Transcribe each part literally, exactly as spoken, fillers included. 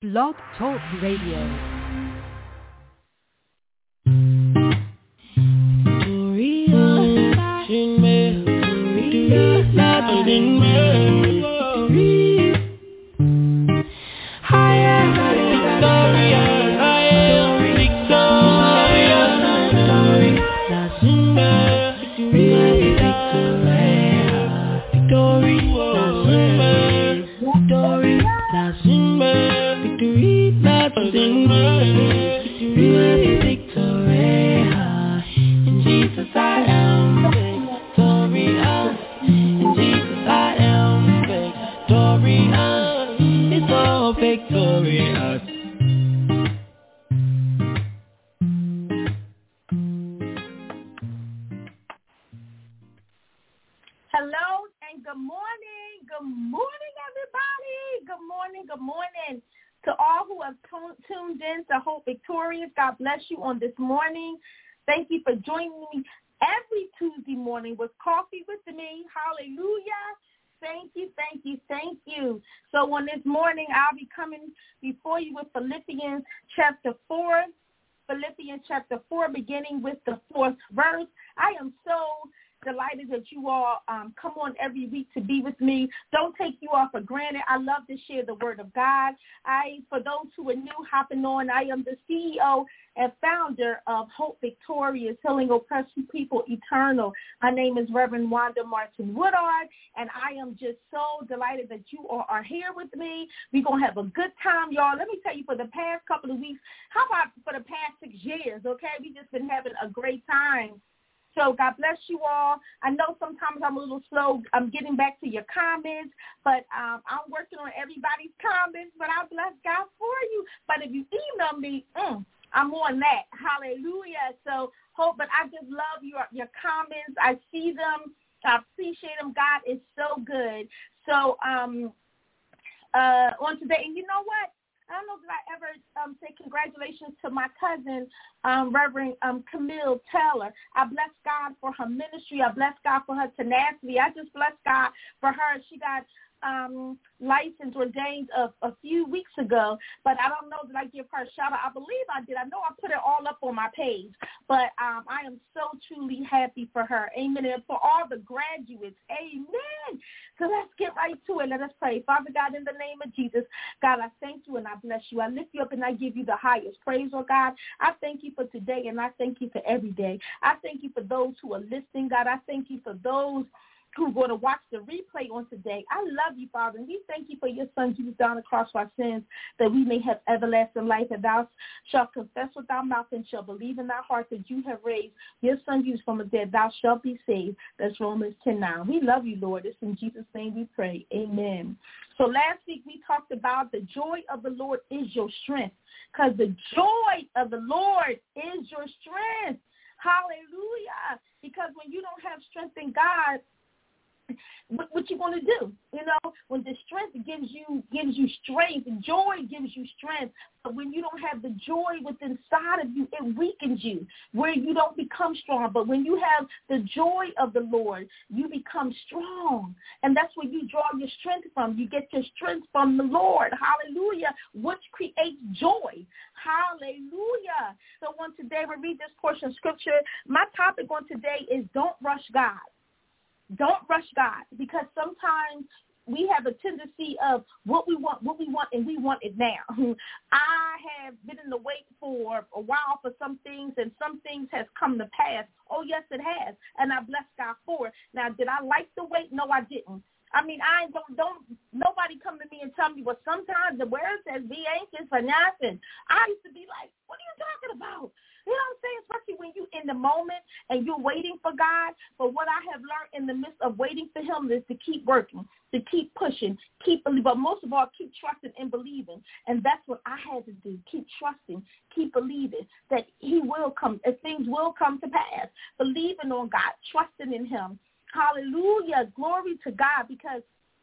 Blog Talk Radio. God bless you on this morning. Thank you for joining me every Tuesday morning with Coffee with me. Hallelujah. Thank you, thank you, thank you. So on this morning, I'll be coming before you with Philippians chapter four. Philippians chapter four, beginning with the fourth verse. I am so delighted that you all um, come on every week to be with me. Don't take you all for granted. I love to share the word of God. I, for those who are new hopping on, I am the C E O and founder of Hope Victorious, Healing Oppressed People Eternal. My name is Reverend Wanda Martin Woodard, and I am just so delighted that you all are here with me. We're going to have a good time, y'all. Let me tell you, for the past couple of weeks, how about for the past six years, okay? We've just been having a great time. So God bless you all. I know sometimes I'm a little slow. I'm getting back to your comments, but um, I'm working on everybody's comments, but I bless God for you. But if you email me, mm, I'm on that. Hallelujah. So hope, but I just love your, your comments. I see them. I appreciate them. God is so good. So um, uh, on today, and you know what? I don't know if I ever um, say congratulations to my cousin, um, Reverend um, Camille Taylor. I bless God for her ministry. I bless God for her tenacity. I just bless God for her. She got um, licensed, ordained a, a few weeks ago, but I don't know that I give her a shout out. I believe I did. I know I put it all up on my page, but um, I am so truly happy for her. Amen. And for all the graduates, amen. So let's get right to it. Let us pray. Father God, in the name of Jesus, God, I thank you and I bless you. I lift you up and I give you the highest praise, oh God. I thank you for today and I thank you for every day. I thank you for those who are listening, God. I thank you for those who are going to watch the replay on today. I love you, Father, and we thank you for your son, Jesus, down the cross for our sins, that we may have everlasting life, and thou shalt confess with thy mouth and shalt believe in thy heart that you have raised your son, Jesus, from the dead. Thou shalt be saved. That's Romans ten nine. We love you, Lord. It's in Jesus' name we pray. Amen. So last week we talked about the joy of the Lord is your strength, because the joy of the Lord is your strength. Hallelujah. Because when you don't have strength in God, What, what you going to do? You know, when the strength gives you gives you strength, joy gives you strength. But when you don't have the joy within inside of you, it weakens you, where you don't become strong. But when you have the joy of the Lord, you become strong. And that's where you draw your strength from. You get your strength from the Lord. Hallelujah. Which creates joy. Hallelujah. So on today, we read this portion of scripture. My topic on today is don't rush God. Don't rush God, because sometimes we have a tendency of what we want, what we want, and we want it now. I have been in the wait for a while for some things, and some things has come to pass. Oh, yes, it has, and I bless God for it. Now, did I like the wait? No, I didn't. I mean, I don't, don't, nobody come to me and tell me, well, sometimes the word says be anxious for nothing. I used to be like, what are you talking about? You know what I'm saying? Especially when you're in the moment and you're waiting for God. But what I have learned in the midst of waiting for him is to keep working, to keep pushing, keep believing, but most of all, keep trusting and believing. And that's what I had to do, keep trusting, keep believing that he will come, that things will come to pass, believing on God, trusting in him. Hallelujah. Glory to God, because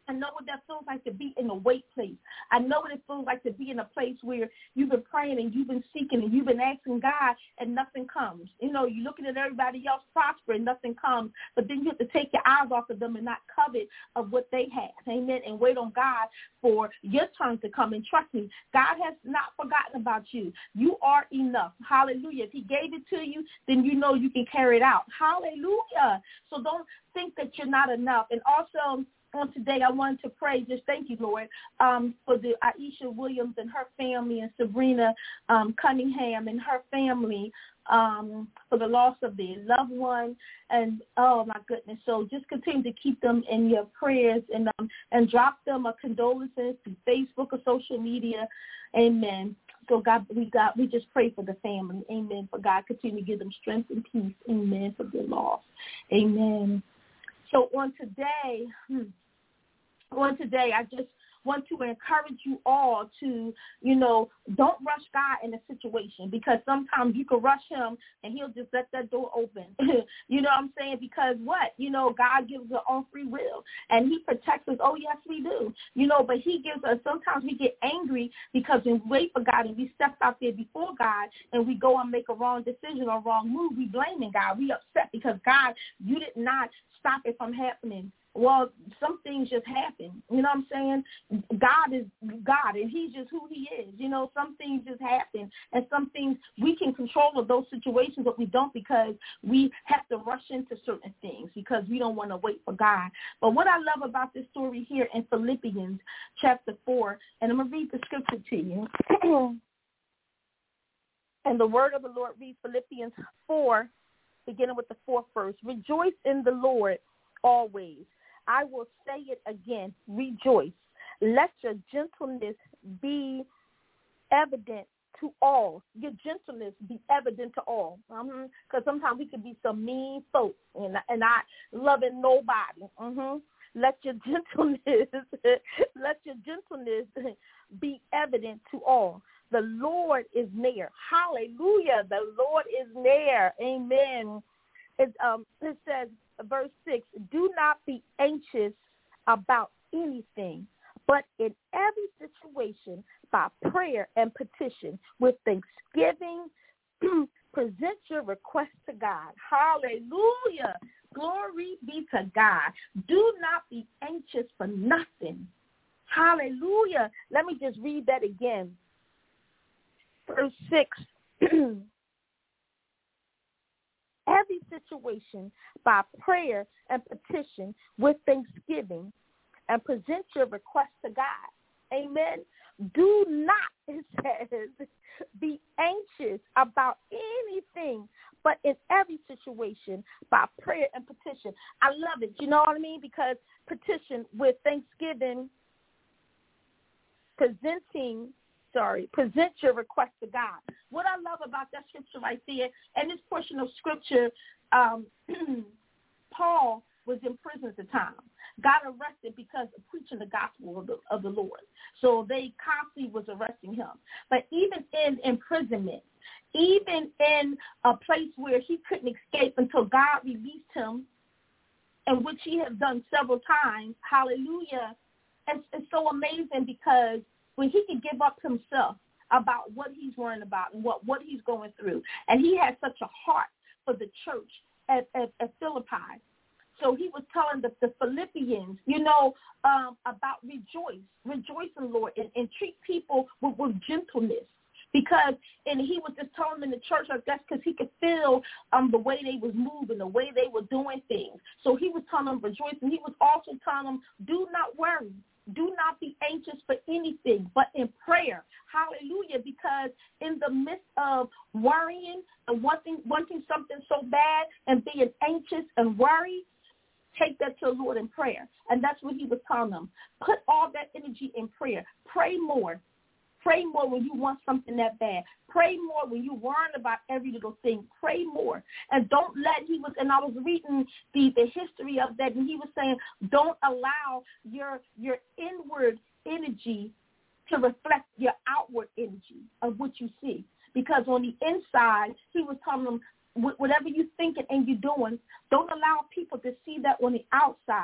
I know what that feels like to be in a wait place. I know what it feels like to be in a place where you've been praying and you've been seeking and you've been asking God and nothing comes. You know, you're looking at everybody else prosper and nothing comes, but then you have to take your eyes off of them and not covet of what they have. Amen. And wait on God for your turn to come. And trust me, God has not forgotten about you. You are enough. Hallelujah. If he gave it to you, then you know you can carry it out. Hallelujah. So don't think that you're not enough. And also, on today, I wanted to pray, just thank you, Lord, um, for the Aisha Williams and her family and Sabrina um, Cunningham and her family um, for the loss of their loved one. And, oh, my goodness. So just continue to keep them in your prayers and um, and drop them a condolences through Facebook or social media. Amen. So, God, we got we just pray for the family. Amen. For God, continue to give them strength and peace. Amen. For their loss. Amen. So on today, hmm, on today, I just want to encourage you all to, you know, don't rush God in a situation, because sometimes you can rush him and he'll just let that door open. You know what I'm saying? Because what? You know, God gives us our own free will and he protects us. Oh, yes, we do. You know, but he gives us, sometimes we get angry because we wait for God and we step out there before God and we go and make a wrong decision or wrong move. We blaming God. We upset because God, you did not stop it from happening. Well, some things just happen. You know what I'm saying? God is God, and he's just who he is. You know, some things just happen, and some things we can control of those situations, but we don't, because we have to rush into certain things because we don't want to wait for God. But what I love about this story here in Philippians chapter four, and I'm going to read the scripture to you. And the word of the Lord reads, Philippians four, beginning with the fourth verse. Rejoice in the Lord always. I will say it again, rejoice. Let your gentleness be evident to all. Your gentleness be evident to all. Because mm-hmm. sometimes we can be some mean folks and, and not loving nobody. Mm-hmm. Let your gentleness, let your gentleness be evident to all. The Lord is near. Hallelujah. The Lord is near. Amen. It, um, it says, verse six, do not be anxious about anything, but in every situation, by prayer and petition, with thanksgiving, present your request to God. Hallelujah. Glory be to God. Do not be anxious for nothing. Hallelujah. Let me just read that again. Verse six. Every situation by prayer and petition with thanksgiving, and present your request to God. Amen. Do not, it says, be anxious about anything, but in every situation by prayer and petition. I love it. You know what I mean? Because petition with thanksgiving, presenting Sorry, present your request to God. What I love about that scripture right there, and this portion of scripture, um, Paul was in prison at the time, got arrested because of preaching the gospel of the, of the Lord. So they constantly was arresting him. But even in imprisonment, even in a place where he couldn't escape until God released him, and which he has done several times, hallelujah, it's, it's so amazing, because when he can give up himself about what he's worrying about and what, what he's going through. And he had such a heart for the church at, at, at Philippi. So he was telling the, the Philippians, you know, um, about rejoice, rejoice in the Lord, and, and treat people with, with gentleness. Because, and he was just telling them in the church, like that's because he could feel um, the way they was moving, the way they were doing things. So he was telling them rejoice, and he was also telling them, do not worry. Do not be anxious for anything, but in prayer. Hallelujah. Because in the midst of worrying and wanting, wanting something so bad and being anxious and worried, take that to the Lord in prayer. And that's what he was telling them. Put all that energy in prayer. Pray more. Pray more when you want something that bad. Pray more when you're worrying about every little thing. Pray more. And don't let, he was, and I was reading the, the history of that, and he was saying, don't allow your your inward energy to reflect your outward energy of what you see. Because on the inside, he was telling them, whatever you're thinking and you're doing, don't allow people to see that on the outside.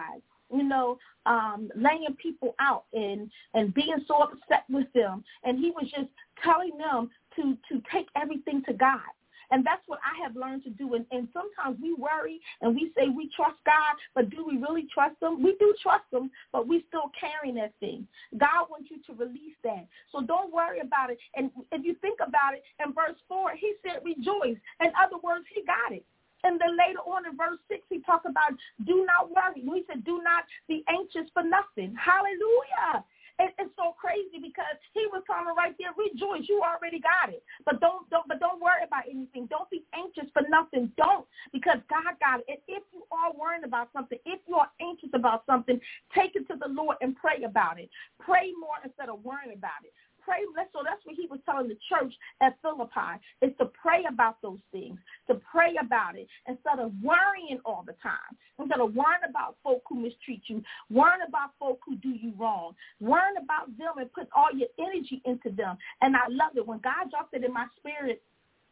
you know, um, laying people out and, and being so upset with them. And he was just telling them to, to take everything to God. And that's what I have learned to do. And, and sometimes we worry and we say we trust God, but do we really trust him? We do trust him, but we still carrying that thing. God wants you to release that. So don't worry about it. And if you think about it, in verse four, he said rejoice. In other words, he got it. And then later on in verse six, he talked about do not worry. He said do not be anxious for nothing. Hallelujah. It's so crazy because he was telling right there, rejoice, you already got it. But don't, don't, but don't worry about anything. Don't be anxious for nothing. Don't, because God got it. And if you are worrying about something, if you are anxious about something, take it to the Lord and pray about it. Pray more instead of worrying about it. Pray, so that's what he was telling the church at Philippi, is to pray about those things, to pray about it instead of worrying all the time, instead of worrying about folk who mistreat you, worrying about folk who do you wrong, worrying about them and put all your energy into them. And I love it. When God dropped it in my spirit,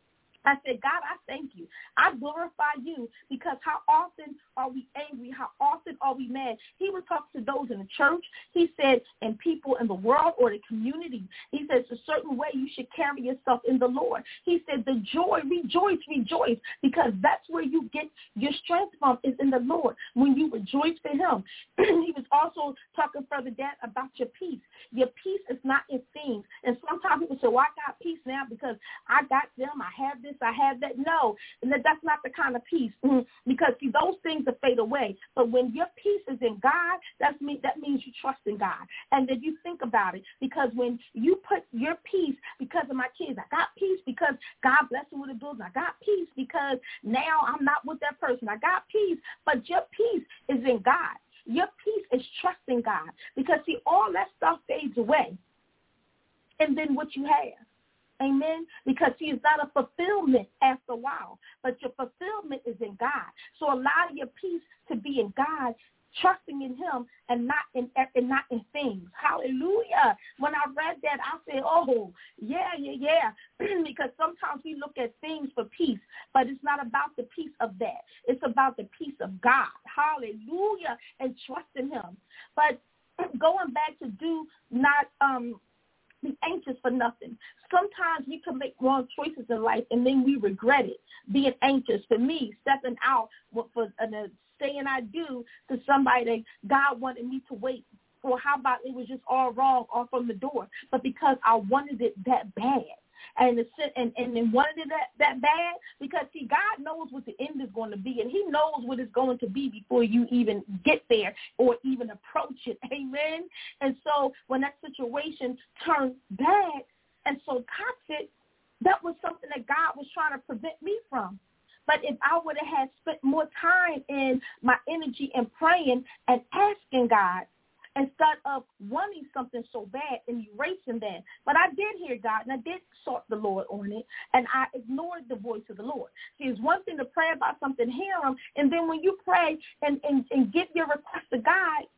I said, God, I thank you. I glorify you because how often are we angry? How often are we mad? He was talking to those in the church. He said, and people in the world or the community. He says a certain way you should carry yourself in the Lord. He said the joy, rejoice, rejoice, because that's where you get your strength from is in the Lord when you rejoice for him. He was also talking further down about your peace. Your peace is not in things. And sometimes people say, well, I got peace now because I got them. I have this. I have that. No, and that's not the kind of peace mm-hmm. because see, those things will fade away. But when your peace is in God, that's me. That means you trust in God. And then you think about it, because when you put your peace, because of my kids, I got peace because God blessed me with a building. I got peace because now I'm not with that person. I got peace, but your peace is in God. Your peace is trusting God, because see, all that stuff fades away, and then what you have. Amen. Because see, it's not a fulfillment after a while, but your fulfillment is in God. So allow your peace to be in God, trusting in him and not in and not in things. Hallelujah. When I read that, I said, oh, yeah, yeah, yeah. Because sometimes we look at things for peace, but it's not about the peace of that. It's about the peace of God. Hallelujah. And trusting him. But going back to do not um be anxious for nothing. Sometimes we can make wrong choices in life, and then we regret it, being anxious. For me, stepping out for uh, saying I do to somebody that God wanted me to wait. Or how about it was just all wrong off from the door, but because I wanted it that bad. And, the, and and then wanted it that, that bad, because, see, God knows what the end is going to be, and he knows what it's going to be before you even get there or even approach it. Amen? And so when that situation turned bad and so toxic, that was something that God was trying to prevent me from. But if I would have had spent more time in my energy and praying and asking God, instead of wanting something so bad and erasing that. But I did hear God, and I did sought the Lord on it, and I ignored the voice of the Lord. See, it's one thing to pray about something, hear him, and then when you pray and, and, and give your request to God,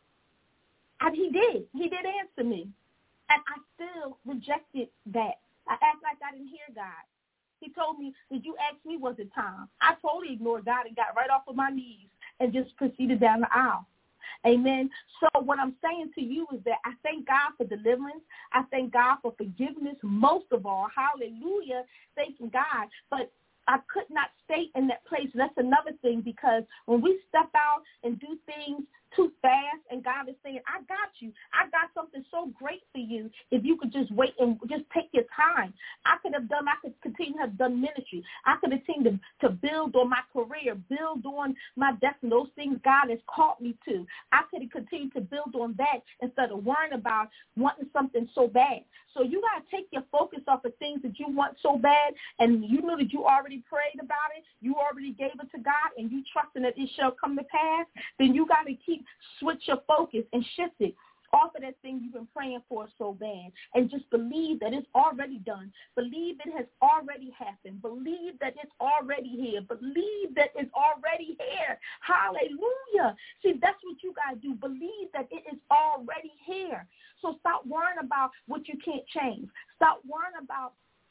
and he did. He did answer me. And I still rejected that. I act like I didn't hear God. He told me, did you ask me, was it time? I totally ignored God and got right off of my knees and just proceeded down the aisle. Amen. So what I'm saying to you is that I thank God for deliverance. I thank God for forgiveness most of all. Hallelujah. Thanking God. But I could not stay in that place. That's another thing, because when we step out and do things too fast, and God is saying, I got you. I got something so great for you if you could just wait and just take your time. I could have done, I could continue to have done ministry. I could have continued to, to build on my career, build on my destiny, those things God has called me to. I could have continued to build on that instead of worrying about wanting something so bad. So you got to take your focus off of things that you want so bad, and you know that you already prayed about it, you already gave it to God, and you trusting that it shall come to pass. Then you got to keep switch your focus and shift it off of that thing you've been praying for so bad, and just believe that it's already done. Believe it has already happened. Believe that it's already here. Believe that it's already here. Hallelujah. See, that's what you got to do. Believe that it is already here. So stop worrying about what you can't change. Stop worrying about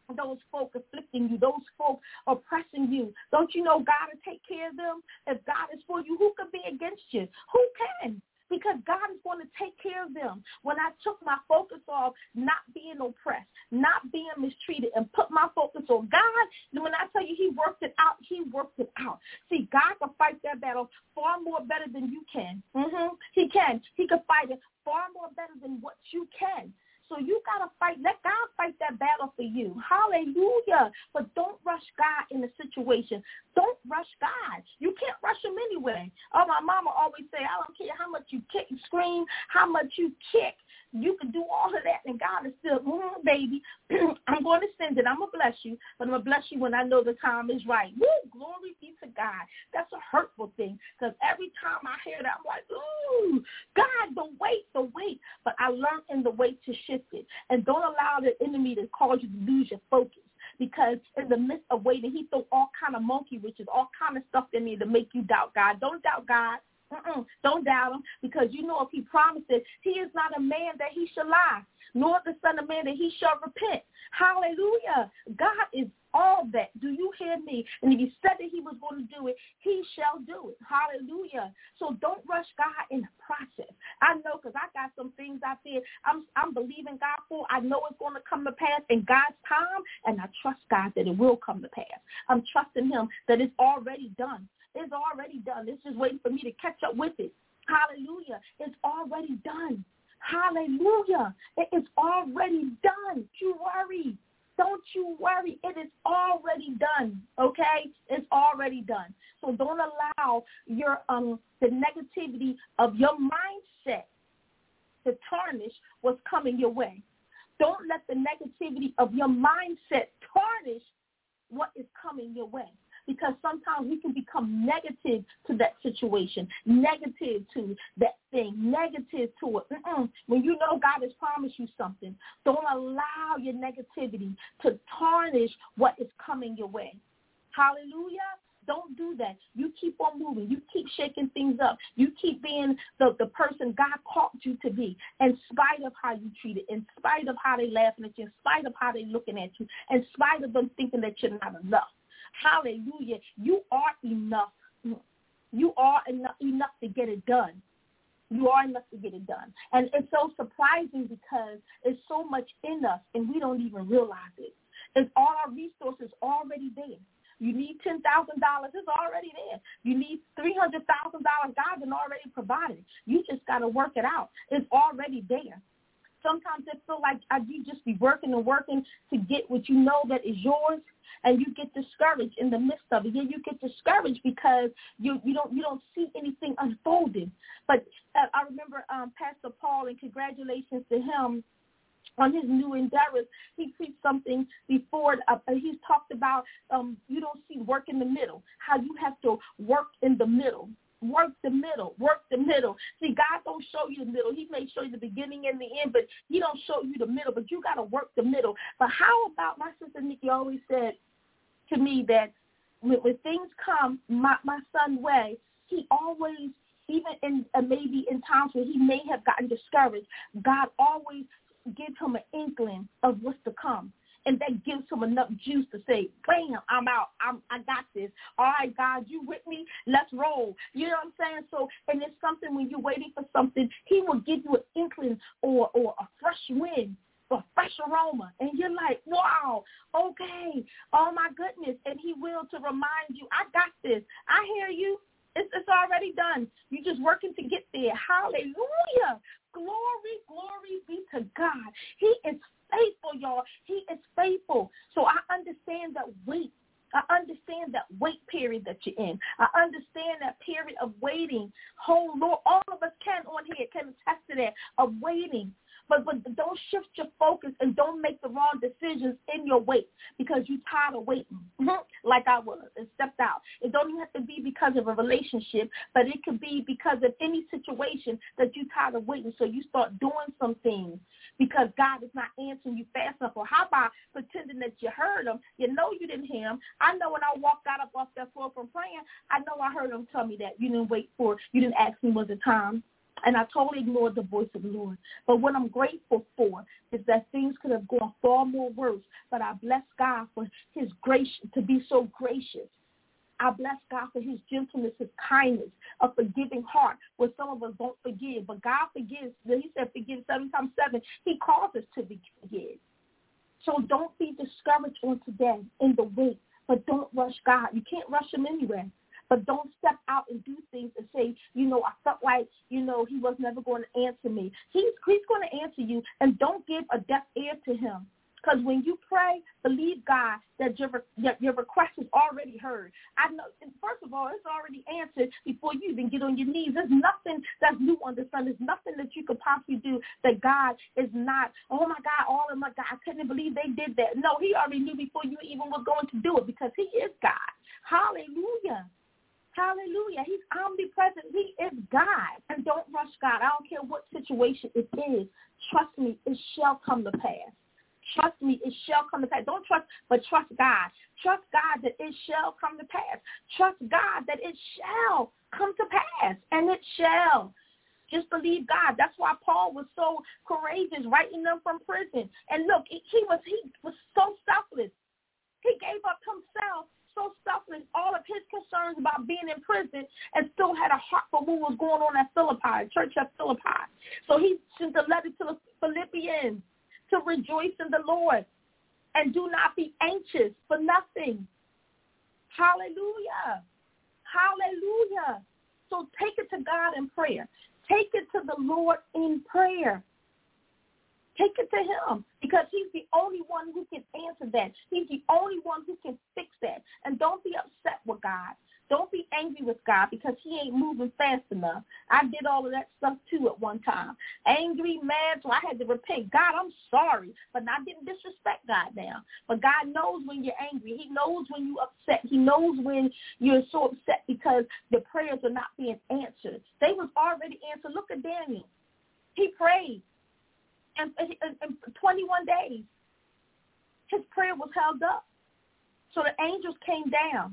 those folk afflicting you, those folk oppressing you. Don't you know God will take care of them? If God is for you, who can be against you? Who can? Because God is going to take care of them. When I took my focus off not being oppressed, not being mistreated, and put my focus on God, then when I tell you he worked it out, he worked it out. See, God can fight that battle far more better than you can. Mm-hmm. He can. He can fight it far more better than what you can. So you got to fight. Let God fight that battle for you. Hallelujah. But don't rush God in the situation. Don't rush God. You can't rush him anyway. Oh, my mama always say, I don't care how much you kick and scream, how much you kick. You can do all of that, and God is still, mm, baby, I'm going to send it. I'm going to bless you, but I'm going to bless you when I know the time is right. Woo, glory be to God. That's a hurtful thing, because every time I hear that, I'm like, ooh, God, the wait, the wait. But I learned in the wait to shift it, and don't allow the enemy to cause you to lose your focus. Because in the midst of waiting, he threw all kind of monkey wrenches, all kind of stuff in there to make you doubt God. Don't doubt God. Mm-mm. Don't doubt him, because you know if he promised it, he is not a man that he shall lie, nor the son of man that he shall repent. Hallelujah. God is all that. Do you hear me? And if he said that he was going to do it, he shall do it. Hallelujah. So don't rush God in the process. I know, because I got some things out there I'm, I'm believing God for. I know it's going to come to pass in God's time, and I trust God that it will come to pass. I'm trusting him that it's already done. It's already done. It's just waiting for me to catch up with it. Hallelujah. It's already done. Hallelujah. It is already done. Don't you worry. Don't you worry. It is already done. Okay? It's already done. So don't allow your um the negativity of your mindset to tarnish what's coming your way. Don't let the negativity of your mindset tarnish what is coming your way. Because sometimes we can become negative to that situation, negative to that thing, negative to it. Mm-mm. When you know God has promised you something, don't allow your negativity to tarnish what is coming your way. Hallelujah. Don't do that. You keep on moving. You keep shaking things up. You keep being the, the person God called you to be, in spite of how you treat it, in spite of how they laughing at you, in spite of how they looking at you, in spite of them thinking that you're not enough. Hallelujah. You are enough. You are enough, enough to get it done. You are enough to get it done. And it's so surprising because it's so much in us and we don't even realize it. It's all our resources already there. You need ten thousand dollars, it's already there. You need three hundred thousand dollars, God has already provided. You just got to work it out. It's already there. Sometimes it feels like you just be working and working to get what you know that is yours, and you get discouraged in the midst of it. Yeah, you get discouraged because you, you don't you don't see anything unfolding. But uh, I remember um, Pastor Paul, and congratulations to him on his new endeavors. He preached something before. Uh, he's talked about um, you don't see work in the middle, how you have to work in the middle. Work the middle. Work the middle. See, God don't show you the middle. He may show you the beginning and the end, but he don't show you the middle. But you got to work the middle. But how about, my sister Nikki always said to me that when, when things come my, my son's way, he always, even in uh, maybe in times where he may have gotten discouraged, God always gives him an inkling of what's to come. And that gives him enough juice to say, bam, I'm out. I'm, I got this. All right, God, you with me? Let's roll. You know what I'm saying? So, and it's something when you're waiting for something, he will give you an inkling or, or a fresh wind or fresh aroma. And you're like, wow, okay, oh, my goodness. And he will to remind you, I got this. I hear you. It's, it's already done. You're just working to get there. Hallelujah. Glory, glory be to God. He is faithful, y'all. He is faithful. So I understand that wait. I understand that wait period that you're in. I understand that period of waiting. Oh, Lord, all of us can on here can attest to that, of waiting. But, but don't shift your focus and don't make the wrong decisions in your wait because you're tired of waiting, like I was, and stepped out. It don't even have to be because of a relationship, but it could be because of any situation that you're tired of waiting. So you start doing some things because God is not answering you fast enough. Or how about pretending that you heard him? You know you didn't hear him. I know when I walked out up off that floor from praying, I know I heard him tell me that you didn't wait for, you didn't ask me was it time. And I totally ignored the voice of the Lord. But what I'm grateful for is that things could have gone far more worse. But I bless God for his grace, to be so gracious. I bless God for his gentleness, his kindness, a forgiving heart where some of us don't forgive. But God forgives. He said forgive seven times seven. He calls us to forgive. So don't be discouraged on today in the wait. But don't rush God. You can't rush him anyway. But don't step out and do things and say, you know, I felt like, you know, he was never going to answer me. He's, he's going to answer you, and don't give a deaf ear to him. Because when you pray, believe God that your, your your request is already heard. I know. First of all, it's already answered before you even get on your knees. There's nothing that's new under the sun. There's nothing that you could possibly do that God is not. Oh my God! Oh my God! I couldn't believe they did that. No, he already knew before you even was going to do it, because he is God. Hallelujah. Hallelujah. He's omnipresent. He is God. And don't rush God. I don't care what situation it is. Trust me, it shall come to pass. Trust me, it shall come to pass. Don't trust, but trust God. Trust God that it shall come to pass. Trust God that it shall come to pass. And it shall. Just believe God. That's why Paul was so courageous, writing them from prison. And look, he was he was so selfless. He gave up himself, so selfless, all of his concerns about being in prison, and still had a heart for what was going on at Philippi, church at Philippi. So he sent a letter to the Philippians to rejoice in the Lord and do not be anxious for nothing. Hallelujah. Hallelujah. So take it to God in prayer. Take it to the Lord in prayer. Take it to him, because he's the only one who can answer that. He's the only one who can fix that. And don't be upset with God. Don't be angry with God because he ain't moving fast enough. I did all of that stuff too at one time. Angry, mad, so I had to repent. God, I'm sorry, but I didn't disrespect God now. But God knows when you're angry. He knows when you're upset. He knows when you're so upset because the prayers are not being answered. They was already answered. Look at Daniel. He prayed. And in twenty-one days, his prayer was held up. So the angels came down.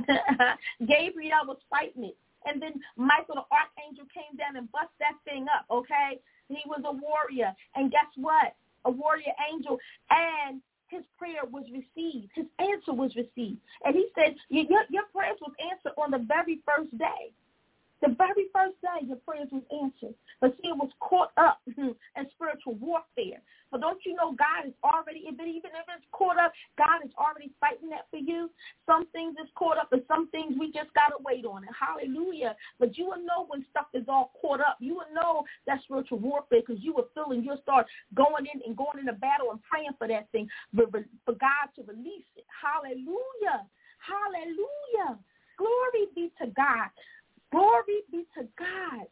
Gabriel was fighting it. And then Michael, the archangel, came down and bust that thing up, okay? He was a warrior. And guess what? A warrior angel. And his prayer was received. His answer was received. And he said, your, your prayers was answered on the very first day. The very first day your prayers was answered. But see, it was caught up in spiritual warfare. But don't you know God is already, even if it's caught up, God is already fighting that for you. Some things is caught up, and some things we just got to wait on it. Hallelujah. But you will know when stuff is all caught up. You will know that spiritual warfare because you will feel and you'll start going in and going into battle and praying for that thing, for God to release it. Hallelujah. Hallelujah. Glory be to God. Glory be to God.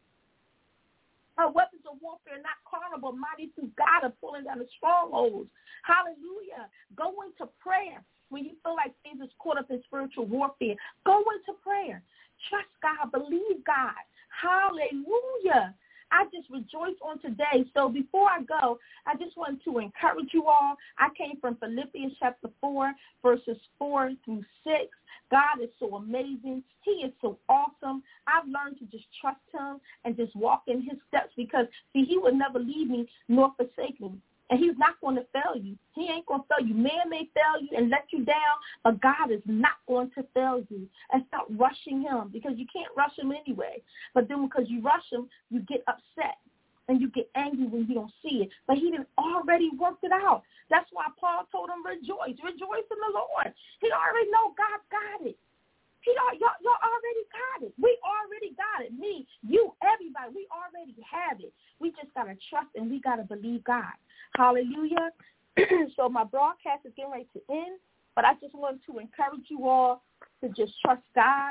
Our weapons of warfare are not carnal, but mighty through God of pulling down the strongholds. Hallelujah. Go into prayer when you feel like things is caught up in spiritual warfare. Go into prayer. Trust God. Believe God. Hallelujah. I just rejoice on today. So before I go, I just want to encourage you all. I came from Philippians chapter four, verses four through six. God is so amazing. He is so awesome. I've learned to just trust him and just walk in his steps because, see, he will never leave me nor forsake me. And he's not going to fail you. He ain't going to fail you. Man may fail you and let you down, but God is not going to fail you. And stop rushing him because you can't rush him anyway. But then because you rush him, you get upset and you get angry when you don't see it. But he didn't already work it out. That's why Paul told him, rejoice. Rejoice in the Lord. He already know God got it. He, y'all, y'all already got it. We already got it. Me, you, everybody, we already have it. We just got to trust and we got to believe God. Hallelujah. So my broadcast is getting ready to end, but I just wanted to encourage you all to just trust God.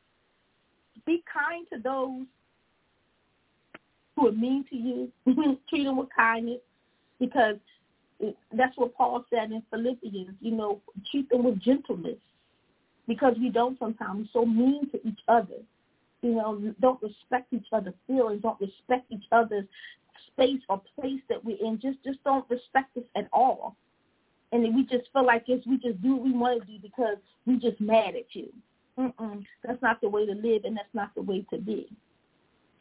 Be kind to those who are mean to you. Treat them with kindness because that's what Paul said in Philippians, you know, treat them with gentleness. Because we don't sometimes. We're so mean to each other. You know, don't respect each other's feelings, don't respect each other's space or place that we're in. Just just don't respect us at all. And then we just feel like it's, we just do what we want to do because we just mad at you. Mm-mm. That's not the way to live, and that's not the way to be.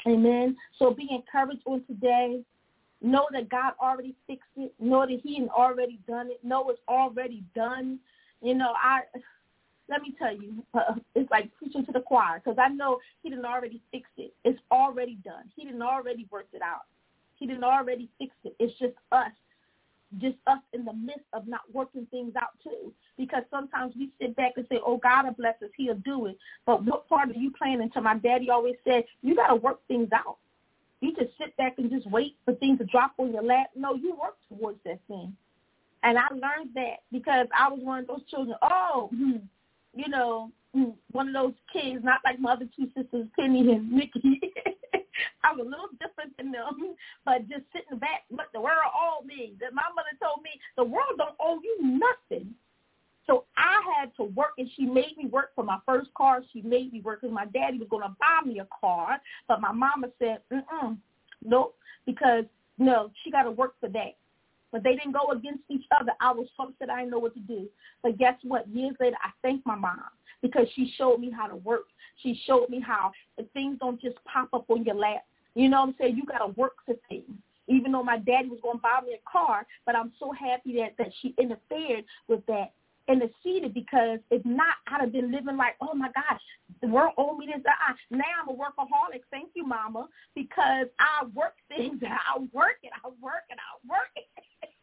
Amen. So be encouraged on today. Know that God already fixed it. Know that he had already done it. Know it's already done. You know, I let me tell you, uh, it's like preaching to the choir because I know he didn't already fix it. It's already done. He didn't already work it out. He didn't already fix it. It's just us, just us in the midst of not working things out too. Because sometimes we sit back and say, oh, God will bless us. He'll do it. But what part are you playing into? My daddy always said, you got to work things out. You just sit back and just wait for things to drop on your lap. No, you work towards that thing. And I learned that because I was one of those children. Oh, you know, one of those kids, not like my other two sisters, Penny and Nikki. I was a little different than them, but just sitting back, but the world owed me. That my mother told me, the world don't owe you nothing. So I had to work, and she made me work for my first car. She made me work because my daddy was going to buy me a car, but my mama said, mm-mm, nope, because, no, she got to work for that. But they didn't go against each other. I was so upset I didn't know what to do. But guess what? Years later, I thank my mom because she showed me how to work. She showed me how things don't just pop up on your lap. You know what I'm saying? You got to work for things. Even though my daddy was going to buy me a car, but I'm so happy that, that she interfered with that. Interceded because if not, I'd have been living like, oh, my gosh, the world owed me this. Uh, now I'm a workaholic. Thank you, Mama, because I work things. I work it. I work it. I work it.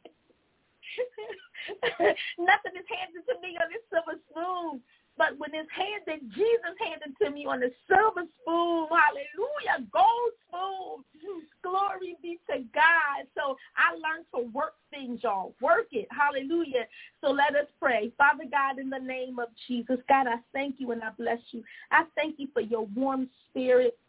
Nothing is handed to me on this silver spoon. But when it's handed, Jesus handed to me on the silver spoon, hallelujah, gold spoon, glory be to God. So I learned to work things, y'all, work it, hallelujah. So let us pray. Father God, in the name of Jesus, God, I thank you and I bless you. I thank you for your warm spirit.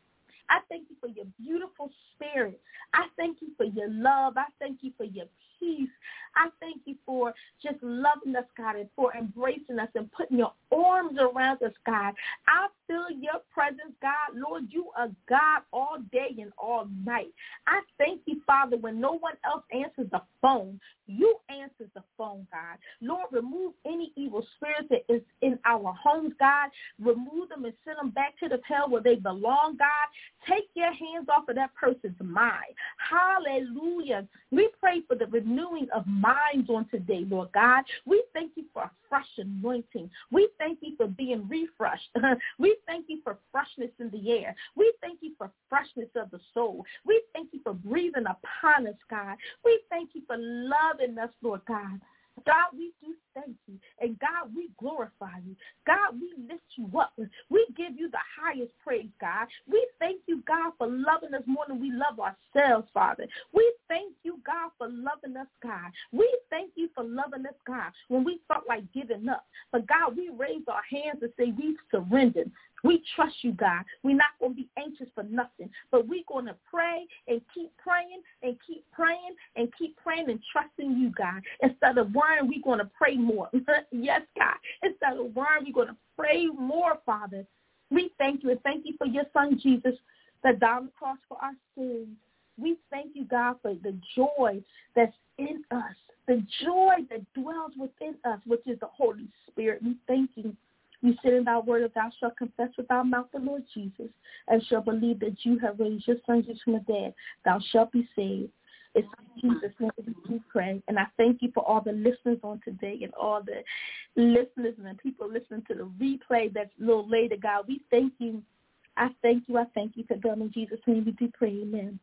I thank you for your beautiful spirit. I thank you for your love. I thank you for your peace. I thank you for just loving us, God, and for embracing us and putting your arms around us, God. I feel your presence, God. Lord, you are God all day and all night. I thank you, Father, when no one else answers the phone, you answer the phone, God. Lord, remove any evil spirits that is in our homes, God. Remove them and send them back to the hell where they belong, God. Take your hands off of that person's mind. Hallelujah. We pray for the renewing of minds on today, Lord God. We thank you for a fresh anointing. We thank you for being refreshed. We thank you for freshness in the air. We thank you for freshness of the soul. We thank you for breathing upon us, God. We thank you for loving us, Lord God. God, we do thank you. And God, we glorify you. God, we lift you up. We give you the highest praise, God. We thank you, God, for loving us more than we love ourselves, Father. We thank you, God, for loving us, God. We thank you for loving us, God, when we felt like giving up. But, God, we raise our hands and say we surrendered. We trust you, God. We're not going to be anxious for nothing, but we're going to pray and keep praying and keep praying and keep praying and trusting you, God. Instead of worrying, we're going to pray more. Yes, God. Instead of worrying, we're going to pray more, Father. We thank you and thank you for your son, Jesus, that died on the cross for our sins. We thank you, God, for the joy that's in us, the joy that dwells within us, which is the Holy Spirit. We thank you. You said in thy word that thou shalt confess with thy mouth the Lord Jesus and shalt believe that you have raised your son Jesus from the dead. Thou shalt be saved. It's in Jesus' name that we pray. And I thank you for all the listeners on today and all the listeners and the people listening to the replay that's a little later, God. We thank you. I thank you. I thank you for them. In Jesus' name we do pray. Amen.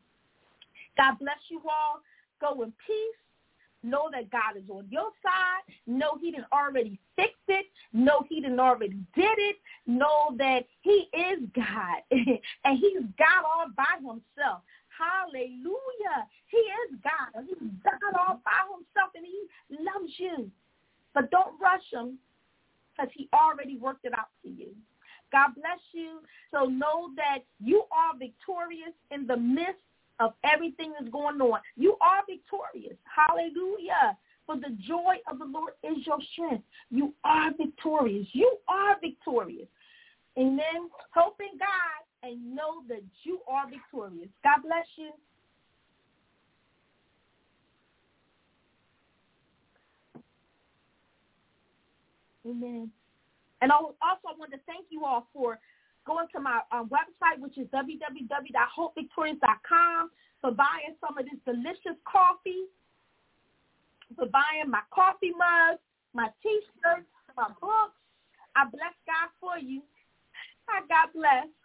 God bless you all. Go in peace. Know that God is on your side. Know he didn't already fix it. Know he didn't already did it. Know that he is God. And he's God all by himself. Hallelujah. He is God. He's God all by himself, and he loves you. But don't rush him because he already worked it out for you. God bless you. So know that you are victorious in the midst of everything that's going on. You are victorious. Hallelujah. For the joy of the Lord is your strength. You are victorious. You are victorious. Amen. Hope in God and know that you are victorious. God bless you. Amen. And also I want to thank you all for going to my um, website, which is w w w dot hope victorious dot com, for buying some of this delicious coffee, for buying my coffee mugs, my T-shirts, my books. I bless God for you. God bless.